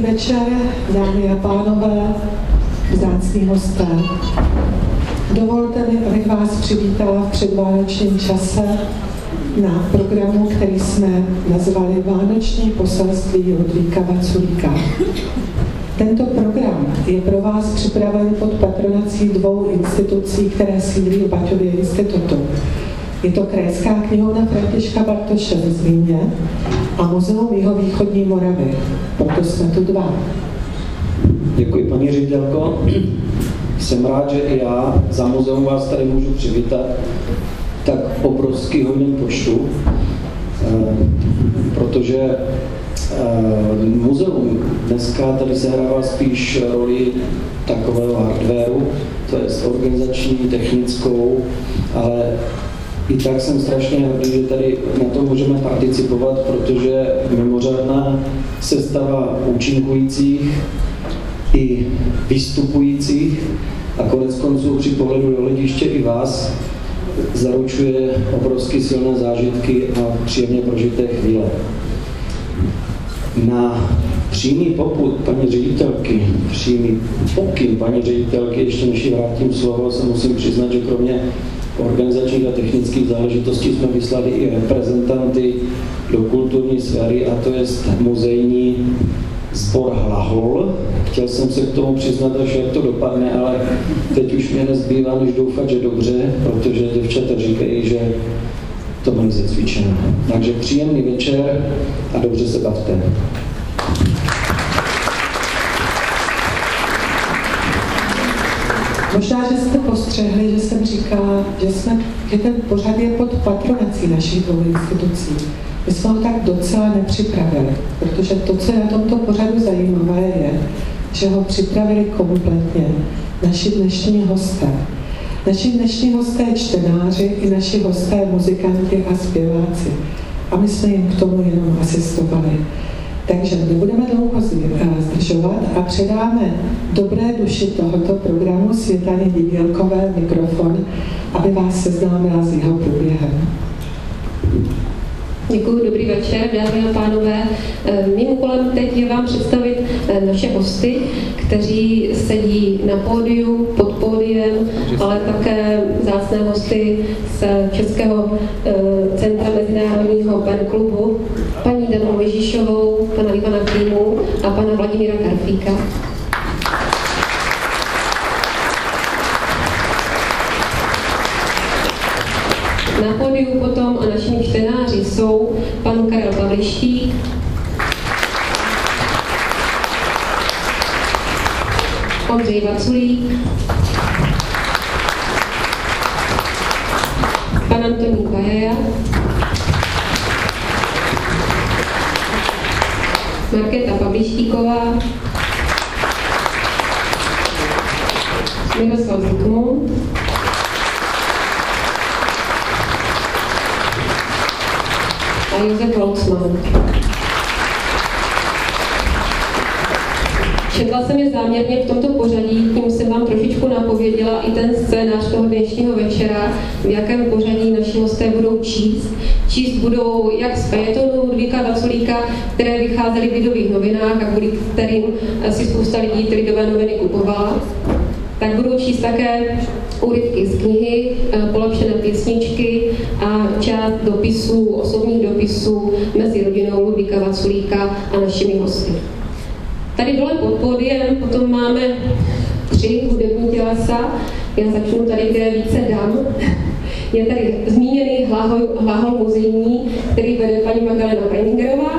večer, dámy a pánové, vzácní hosté. Dovolte mi, abych vás přivítala v předvánočním čase na programu, který jsme nazvali Vánoční poselství Ludvíka Vaculíka. Tento program je pro vás připraven pod patronací dvou institucí, které sídlí v Baťově institutu. Je to Krajská knihovna Františka Bartoše ve Zlíně a Muzeum Jihovýchodní Moravy. Proto jsme tu dva. Děkuji, paní ředitelko. Jsem rád, že i já za muzeum vás tady můžu přivítat tak obrovský hojném počtu, protože muzeum dneska tady sehrává spíš roli takového hardwareu, to je organizační, technickou, ale i tak jsem strašně hrdý, že tady na to můžeme participovat, protože mimořádná sestava účinkujících i vystupujících a konec konců při pohledu do hlediště i vás zaručuje obrovsky silné zážitky a příjemně prožité chvíle. Na přímý popud paní ředitelky, přímý pokyn paní ředitelky, ještě než jí vrátím slovo, se musím přiznat, že kromě organizačních a technických záležitostí jsme vyslali i reprezentanty do kulturní sféry, a to je muzejní sbor Hlahol. Chtěl jsem se k tomu přiznat, až jak to dopadne, ale teď už mě nezbývá, než doufat, že dobře, protože děvčata říkají, že to mají zacvičeno. Takže příjemný večer a dobře se bavte. Možná, že jste postřehli, že jsem říkala, že ten pořad je pod patronací našich dvou institucí. My jsme ho tak docela nepřipravili, protože to, co je na tomto pořadu zajímavé, je, že ho připravili kompletně naši dnešní hosté. Naši dnešní hosté čtenáři i naši hosté muzikanti a zpěváci. A my jsme jim k tomu jenom asistovali. Takže nebudeme dlouho zdržovat a předáme dobré duši tohoto programu Světlaně Divělkové mikrofon, aby vás seznámila s jeho průběhem. Děkuji, dobrý večer, dámy a pánové. Mým úkolem teď je vám představit naše hosty, kteří sedí na pódiu, pod pódiem, ale také vzácné hosty z Českého centra mezinárodního pen klubu, paní Danu Mojžíšovou, pana Ivana Klímu a pana Vladimíra Karfíka. Na pódiu potom a našimi čtenáři jsou pan Karel Pavlištík, Ondřej Vaculík, pan Antonín Bajeja, Markéta Pavlištíková, Miroslav Zikmund, a Josef Holcman. Četla jsem je záměrně v tomto pořadí, tím jsem vám trošičku napověděla i ten scénář toho dnešního večera, v jakém pořadí naši hosté budou číst. Číst budou jak z fejetonů Ludvíka Vaculíka, které vycházely v Lidových novinách a kvůli kterým si spousta lidí ty Lidové noviny kupovala, tak budou číst také úryvky z knihy, polepšené písničky a část dopisů, osobních dopisů mezi rodinou Ludvíka Vaculíka a našimi hosty. Tady dole pod pódiem potom máme 3 hudební tělesa. Já začnu tady, kde je více dam. Je tady zmíněný Hlahol muzejní, který vede paní Magdalena Peiningerová.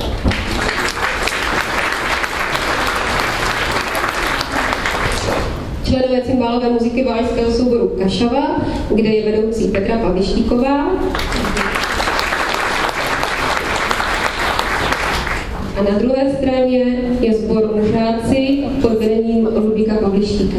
Členové cymbálové muziky bájského souboru Kašava, kde je vedoucí Petra Pavlištíková. A na druhé straně je sbor Mužáci pod vedením Ludvíka Pavlištíka.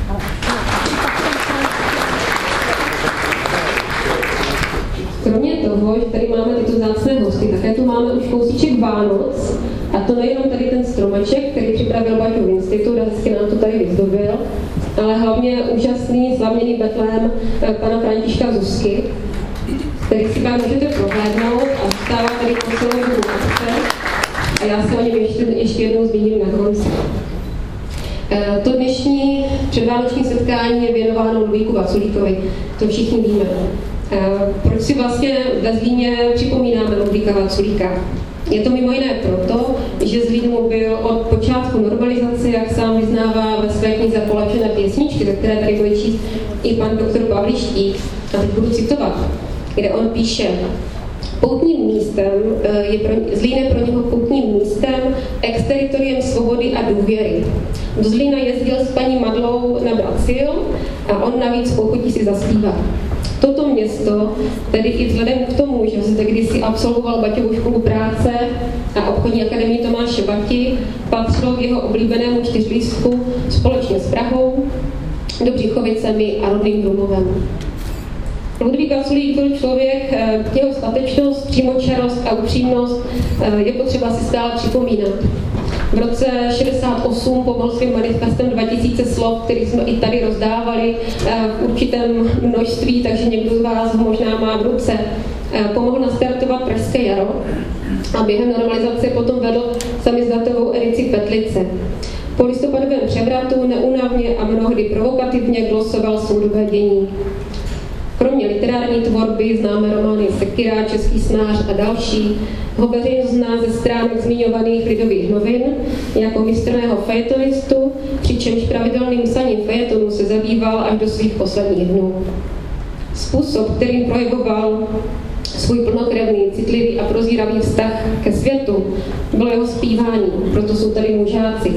Kromě toho, že tady máme tyto vzácné hosty, také tu máme už kousíček Vánoc. A to nejenom tady ten stromeček, který připravil Baťův institut a hezky nám to tady vyzdobil, ale hlavně úžasný slaměný betlém pana Františka Zuzky, který si vám můžete prohlédnout a zůstává tady po celou dobu. A a já se o něm ještě jednou zmíním na konci. To dnešní předvánoční setkání je věnováno Ludvíku Vaculíkovi, to všichni víme. Proč si vlastně ve Zlíně připomínáme Ludvíka Vaculíka? Je to mimo jiné proto, že Zlín mu byl od počátku normalizace, jak sám vyznává ve své knize Polečené pěsničky, ze které tady bude číst i pan doktor Pavlištík, a teď budu citovat, kde on píše: poutním místem Zlín je pro něho poutním místem, exteritoriem svobody a důvěry. Do Zlína jezdil s paní Madlou na Bacil a on navíc pochutí si zaspívat. Toto město, tedy i vzhledem k tomu, že zde kdysi absolvoval Baťovu školu práce a obchodní akademii Tomáše Bati, patřilo k jeho oblíbenému čtyřlístku společně s Prahou, Dobřichovicemi a Rodným Krumlovem. Ludvík Vaculík byl člověk, jeho statečnost, přímočarost a upřímnost je potřeba si stále připomínat. V roce 68 pomohl svým manifestem 2000 slov, který jsme i tady rozdávali v určitém množství, takže někdo z vás ho možná má v ruce. Pomohl nastartovat Pražské jaro a během normalizace potom vedl samizdatovou edici Petlice. Po listopadovém převratu neúnavně a mnohdy provokativně glosoval soudobé dění. Kromě literární tvorby známe romány Sekira, Český snář a další. Ho veřejnost zná ze stránek zmiňovaných Lidových novin jako mistrného fejetonistu, přičemž pravidelným psaním fejetonu se zabýval až do svých posledních dnů. Způsob, kterým projevoval svůj plnokrevný, citlivý a prozíravý vztah ke světu, bylo jeho zpívání, proto jsou tady mužáci.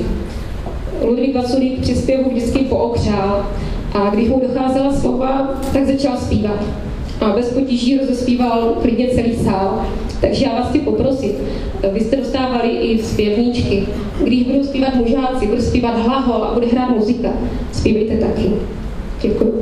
Ludvík Vaculík při zpěvu vždycky pookřál, a když mu docházela slova, tak začal zpívat. A bez potíží rozespíval klidně celý sál. Takže já vás chci poprosit, vy jste dostávali i zpěvníčky. Když budou zpívat mužáci, budou zpívat hlahol a bude hrát muzika, zpívejte taky. Děkuji.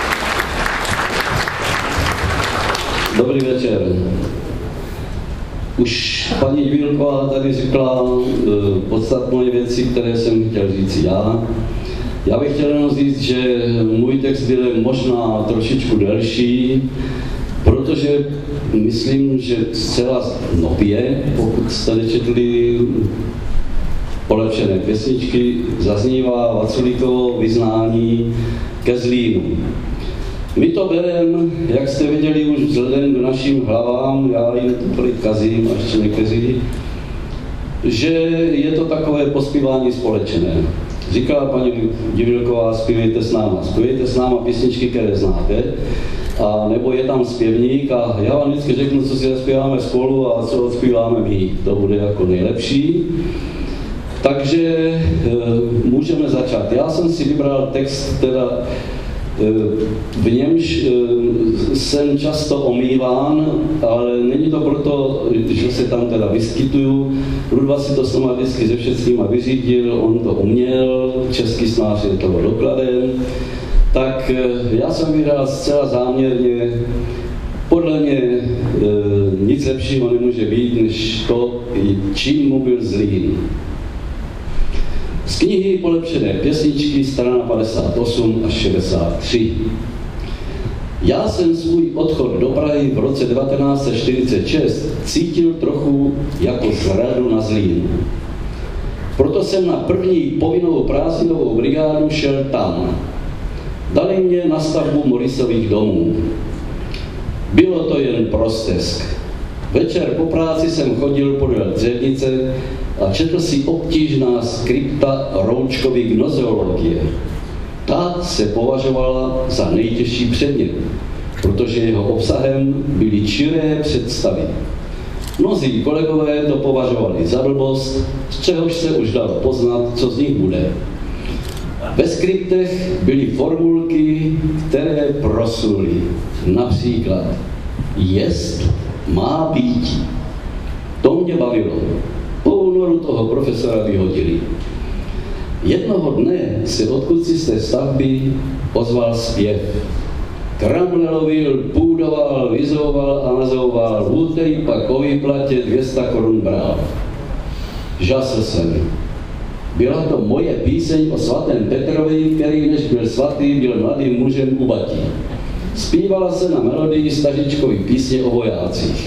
Dobrý večer. Už paní Divílková tady řekla podstatné věci, které jsem chtěl říct já. Já bych chtěl jenom říct, že můj text byl možná trošičku delší, protože myslím, že zcela nově, pokud jste nečetli Polepšené pěsničky, zaznívá Vaculíkovo vyznání ke Zlínu. My to bereme, jak jste viděli už vzhledem k našim hlavám, já jim to tolik kazím, a ještě někteří, že je to takové pospívání společné. Říkala paní Divílková, zpívejte s náma písničky, které znáte, a nebo je tam zpěvník a já vám vždycky řeknu, co si zaspíváme spolu a co odspíváme my. To bude jako nejlepší. Takže můžeme začát. Já jsem si vybral text, teda v němž jsem často omýván, ale není to proto, že se tam teda vyskytuju. Rudva si to sama vždycky se všeckýma vyřídil, on to uměl, český snář je toho dokladem. Tak já jsem vybral zcela záměrně, podle mě nic lepšího nemůže být, než to, čím mu byl Zlín. Z knihy Polepšené pěsničky, strana 58 až 63. Já jsem svůj odchod do Prahy v roce 1946 cítil trochu jako zradu na Zlín. Proto jsem na první povinnou prázdninovou brigádu šel tam. Dali mě na stavbu Morisových domů. Bylo to jen prostesk. Večer po práci jsem chodil podél dřevnice a četl si obtížná skripta Roučkovy gnozeologie. Ta se považovala za nejtěžší předmět, protože jeho obsahem byly čiré představy. Mnozí kolegové to považovali za blbost, z čehož se už dalo poznat, co z nich bude. Ve skriptech byly formulky, které prosuly. Například jest má být. To mě bavilo. Po únoru toho profesora vyhodili. Jednoho dne se odkudsi z té stavby ozval zpěv. Kramlelovil, půdoval, vyzouval a nazouval, v úterý pak o výplatě 200 korun bral. Žasl jsem. Byla to moje píseň o svatém Petrovi, který než byl svatý, byl mladým mužem u batí. Zpívala se na melodii stařičkovy písně o vojácích.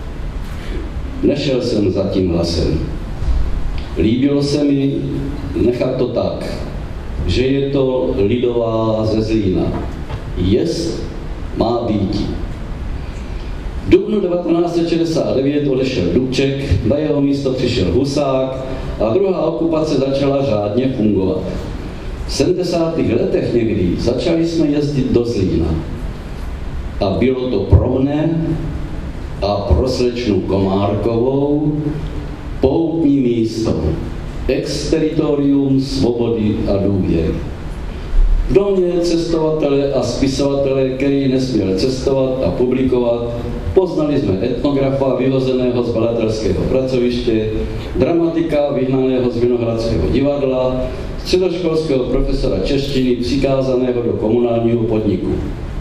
Nešel jsem za tím hlasem. Líbilo se mi nechat to tak, že je to lidová ze Zlína. Jest má být. V dubnu 1969 odešel Dubček, na jeho místo přišel Husák a druhá okupace začala řádně fungovat. V 70. letech někdy začali jsme jezdit do Zlína. A bylo to pro mne a pro slečnu Komárkovou poutní místo, exteritorium svobody a důvěry. V domě cestovatele a spisovatele, který nesměl cestovat a publikovat, poznali jsme etnografa vyhozeného z badatelského pracoviště, dramatika vyhnaného z Vinohradského divadla, středoškolského profesora češtiny přikázaného do komunálního podniku.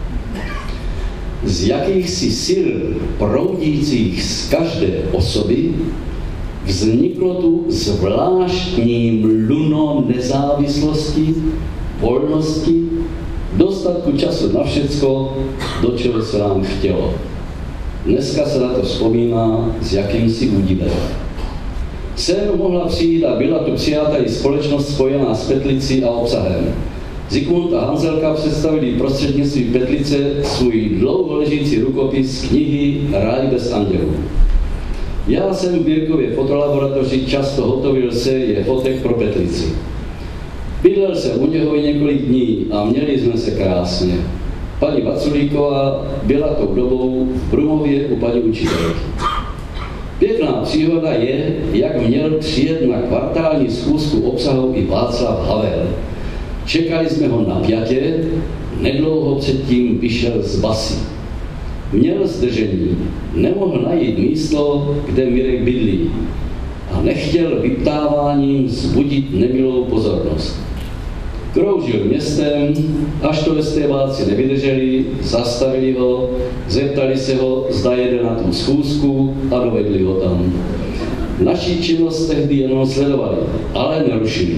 Z jakýchsi sil proudících z každé osoby vzniklo tu zvláštní mluno nezávislosti, volnosti, dostatku času na všecko, do čeho se nám chtělo. Dneska se na to vzpomíná s jakýmsi údivem. Sem mohla přijít a byla tu přijata i společnost spojená s Petlicí a obsahem. Zikmund a Hanzelka představili prostřednictvím Petlice svůj dlouho ležící rukopis knihy Ráj bez andělů. Já jsem v Birkově fotolaboratoři často hotovil série fotek pro Petlici. Bydlel jsem u něho i několik dní a měli jsme se krásně. Paní Vaculíková byla tou dobou v Brumově u paní učitelky. Pěkná příhoda je, jak měl přijet na kvartální schůzku obsahu i Václav Havel. Čekali jsme ho napjatě, nedlouho předtím vyšel z basy. Měl zdržení, nemohl najít místo, kde Mirek bydlí a nechtěl vyptáváním vzbudit nemilou pozornost. Kroužil městem, až to estébáci nevydrželi, zastavili ho, zeptali se ho, zda jede na tu schůzku a dovedli ho tam. Naší činnost tehdy jenom sledovali, ale nerušili.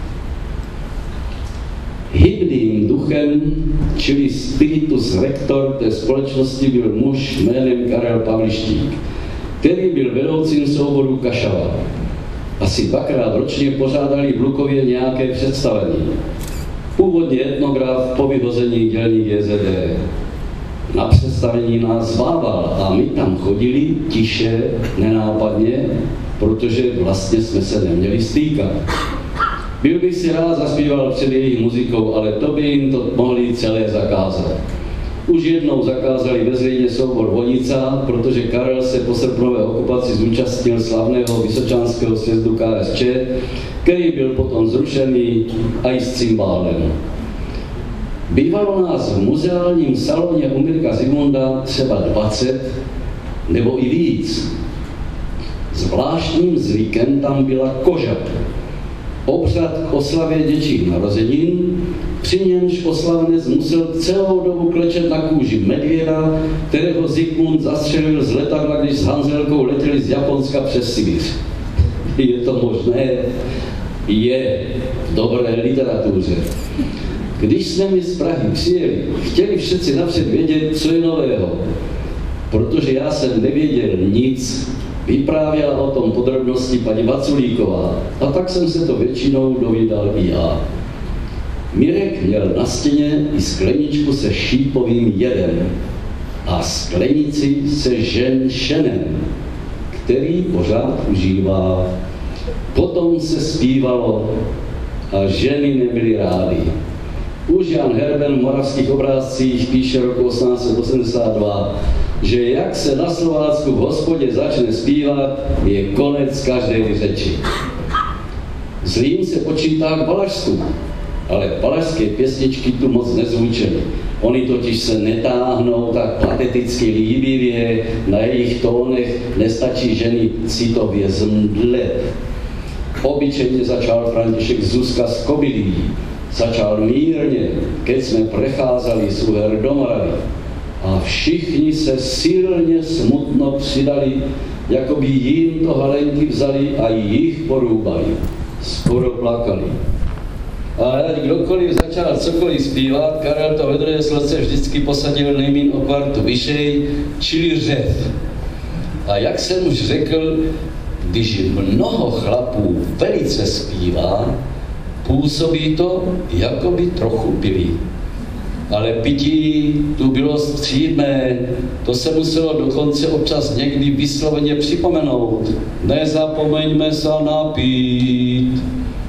Hybným duchem, čili spiritus rector té společnosti, byl muž jménem Karel Pavlištík, který byl vedoucím souboru Kašava. Asi 2krát ročně pořádali v Lukově nějaké představení. Původně etnograf, po vyhození dělník JZD. Na představení nás zvával a my tam chodili tiše, nenápadně, protože vlastně jsme se neměli stýkat. Byl bych si rád zaspíval před jejich muzikou, ale to by jim to mohli celé zakázat. Už jednou zakázali veřejně soubor Vonica, protože Karel se po srpnové okupaci zúčastnil slavného vysočanského sjezdu KSČ, který byl potom zrušený a i s cymbálem. Bývalo nás v muzeálním saloně u Mirka Zigmunda třeba 20 nebo i víc. Zvláštním zvykem tam byla koža. Obřad k oslavě děčích narozenin, při němž oslavnec musel celou dobu klečet na kůži medvěda, kterého Zikmund zastřelil z letadla, když s Hanzelkou letěli z Japonska přes Sibiř. Je to možné? Je v dobré literatuře. Když jsme mi z Prahy přijeli, chtěli všetci napřed vědět, co je nového, protože já jsem nevěděl nic. Vyprávěla o tom podrobnosti paní Vaculíková a tak jsem se to většinou dovídal i já. Mirek měl na stěně i skleničku se šípovým jedem a sklenici se ženšenem, který pořád užívá. Potom se zpívalo a ženy nebyly rády. Už Jan Herben v Moravských obrázcích píše roku 1882, že jak se na Slovácku v hospodě začne zpívat, je konec každé řeči. Zlým se počítá k Valašsku, ale valašské pěsničky tu moc nezvučily. Oni totiž se netáhnou tak pateticky líbivě, na jejich tónech nestačí ženy citově zmdlet. Obyčejně začal František Zuzka z Kobylí. Začal mírně, keď jsme precházeli z Uher do Moravy. A všichni se silně smutno přidali, jako by jim to halenky vzali a jich porůbali. Skoro plakali. A ať kdokoliv začal cokoliv zpívat, Karel to ve druhé sloce vždycky posadil nejmín o kvartu vyšej, čili řev. A jak jsem už řekl, když mnoho chlapů velice zpívá, působí to, jako by trochu pili. Ale pití tu bylo střídmé, to se muselo dokonce občas někdy vysloveně připomenout. Nezapomeňme se napít.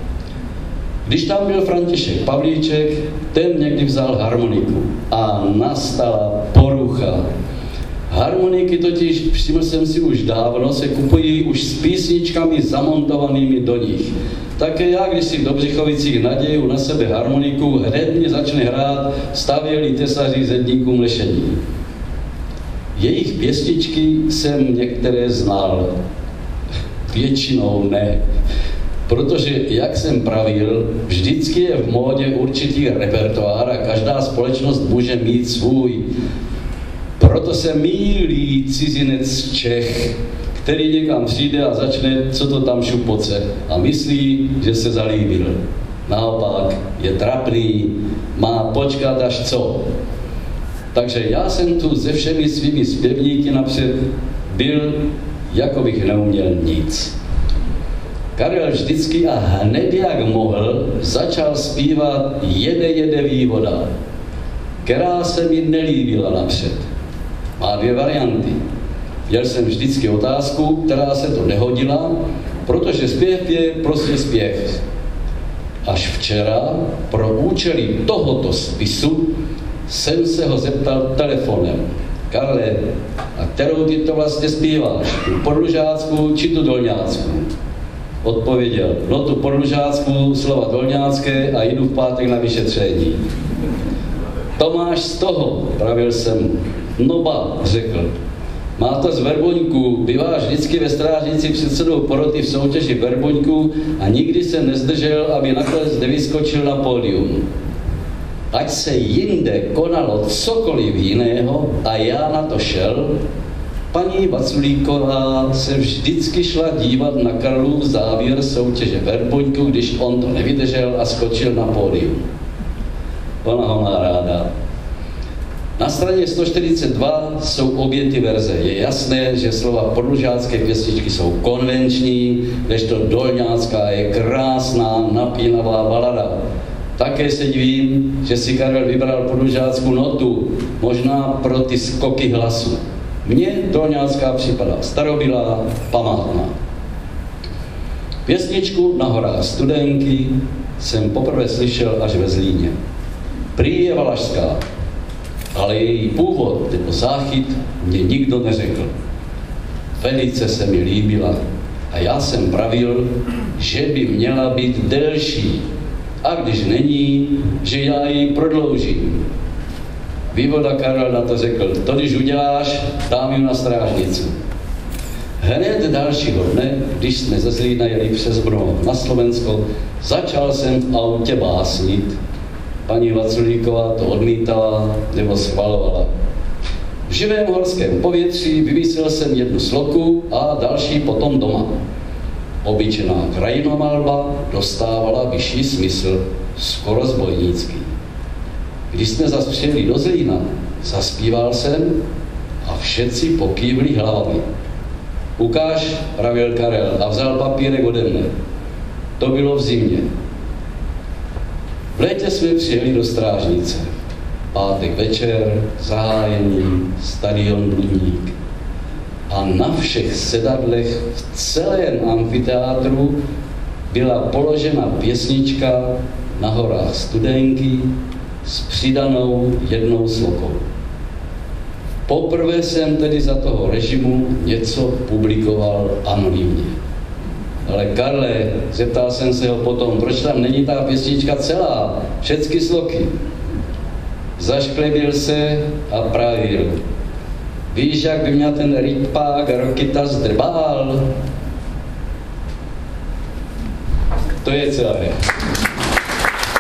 Když tam byl František Pavlíček, ten někdy vzal harmoniku a nastala porucha. Harmoniky totiž, všiml jsem si už dávno, se kupují už s písničkami zamontovanými do nich. Také já, když si v Dobřichovicích naděju na sebe harmoniku, hned mě začne hrát stavěli tesaři zedníků mlešení. Jejich pěsničky jsem některé znal, většinou ne. Protože, jak jsem pravil, vždycky je v módě určitý repertoár a každá společnost může mít svůj. Proto se mýlí cizinec Čech, který někam přijde a začne, co to tam šupoce a myslí, že se zalíbil. Naopak, je trapný, má počkat až co. Takže já jsem tu se všemi svými zpěvníky napřed byl, jako bych neuměl nic. Karel vždycky a hned jak mohl začal zpívat Jede vývoda, která se mi nelíbila napřed. Má dvě varianty. Měl jsem vždycky otázku, která se to nehodila, protože zpěv je prostě zpěv. Až včera pro účely tohoto spisu jsem se ho zeptal telefonem. Karle, a kterou ty to vlastně zpíváš? Tu podlužácku či tu dolňácku? Odpověděl, no tu podlužácku, slova dolňácké a jdu v pátek na vyšetření. To máš z toho, pravil jsem. No ba, řekl. Má to z Verboňku, bývá vždycky ve strážnici předsedou poroty v soutěži Verboňku a nikdy se nezdržel, aby nakonec nevyskočil na pódium. Ať se jinde konalo cokoliv jiného a já na to šel, paní Vaculíková se vždycky šla dívat na Karlův závěr soutěže Verboňku, když on to nevydržel a skočil na pódium. Ona ho má ráda. Na straně 142 jsou obě ty verze. Je jasné, že slova podlužácké pěsničky jsou konvenční, kdežto dolňácká je krásná, napínavá balada. Také se divím, že si Karel vybral podlužáckou notu, možná pro ty skoky hlasu. Mně dolňácká připadá starobylá, památná. Pěsničku Na horách Studenky jsem poprvé slyšel až ve Zlíně. Prý je valašská, ale její původ nebo záchyt mě nikdo neřekl. Velice se mi líbila a já jsem pravil, že by měla být delší. A když není, že já ji prodloužím. Vývoda Karel na to řekl, to když uděláš, dám ji na strážnici. Hned dalšího dne, když jsme ze Zlína jeli přes Brno na Slovensko, začal jsem v autě básnit. Paní Vaculíková to odmítala nebo schvalovala. V živém horském povětří vyvísil jsem jednu sloku a další potom doma. Obyčejná krajinomalba dostávala vyšší smysl, skoro zbojnický. Když jsme zas přijeli do Zlína, zaspíval jsem a všetci pokývli hlavami. Ukáž, pravil Karel a vzal papírek ode mne. To bylo v zimě. V létě jsme přijeli do Strážnice. Pátek večer, zahájení, stadion Bludník. A na všech sedadlech v celém amfiteátru byla položena pěsnička Na horách Studenky s přidanou jednou slokou. Poprvé jsem tedy za toho režimu něco publikoval anonymně. Ale Karle, zeptal jsem se ho potom, proč tam není ta pěsnička celá, všechny sloky. Zašklebil se a pravil. Víš, jak by mě ten rytpák Rokita zdrbál? To je celé.